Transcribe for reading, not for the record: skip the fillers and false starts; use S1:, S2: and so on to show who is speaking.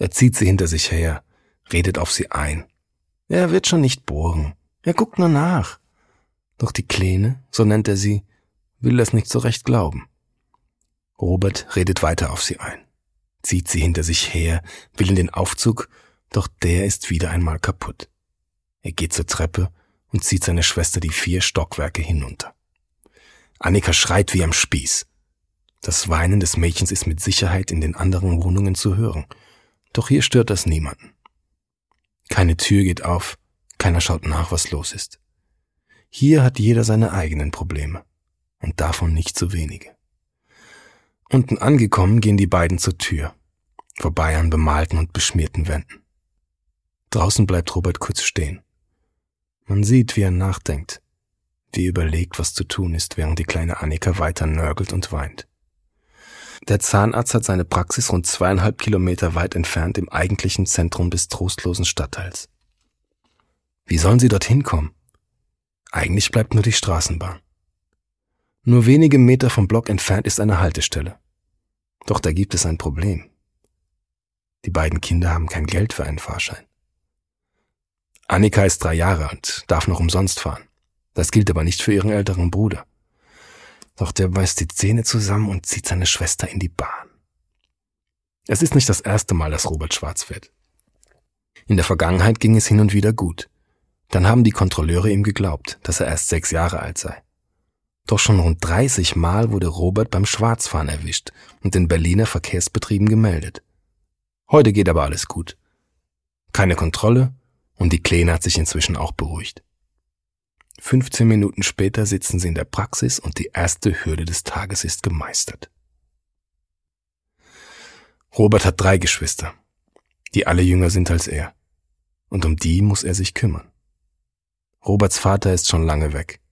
S1: Er zieht sie hinter sich her, redet auf sie ein. Er wird schon nicht bohren, er guckt nur nach. Doch die Kleine, so nennt er sie, will das nicht so recht glauben. Robert redet weiter auf sie ein, zieht sie hinter sich her, will in den Aufzug, doch der ist wieder einmal kaputt. Er geht zur Treppe und zieht seine Schwester die 4 Stockwerke hinunter. Annika schreit wie am Spieß. Das Weinen des Mädchens ist mit Sicherheit in den anderen Wohnungen zu hören, doch hier stört das niemanden. Keine Tür geht auf, keiner schaut nach, was los ist. Hier hat jeder seine eigenen Probleme und davon nicht zu wenige. Unten angekommen gehen die beiden zur Tür, vorbei an bemalten und beschmierten Wänden. Draußen bleibt Robert kurz stehen. Man sieht, wie er nachdenkt, wie er überlegt, was zu tun ist, während die kleine Annika weiter nörgelt und weint. Der Zahnarzt hat seine Praxis rund 2,5 Kilometer weit entfernt im eigentlichen Zentrum des trostlosen Stadtteils. Wie sollen sie dorthin kommen? Eigentlich bleibt nur die Straßenbahn. Nur wenige Meter vom Block entfernt ist eine Haltestelle. Doch da gibt es ein Problem. Die beiden Kinder haben kein Geld für einen Fahrschein. Annika ist 3 Jahre alt, darf noch umsonst fahren. Das gilt aber nicht für ihren älteren Bruder. Doch der beißt die Zähne zusammen und zieht seine Schwester in die Bahn. Es ist nicht das erste Mal, dass Robert schwarz fährt. In der Vergangenheit ging es hin und wieder gut. Dann haben die Kontrolleure ihm geglaubt, dass er erst 6 Jahre alt sei. Doch schon rund 30 Mal wurde Robert beim Schwarzfahren erwischt und in Berliner Verkehrsbetrieben gemeldet. Heute geht aber alles gut. Keine Kontrolle und die Kleine hat sich inzwischen auch beruhigt. 15 Minuten später sitzen sie in der Praxis und die erste Hürde des Tages ist gemeistert. Robert hat 3 Geschwister, die alle jünger sind als er. Und um die muss er sich kümmern. Roberts Vater ist schon lange weg.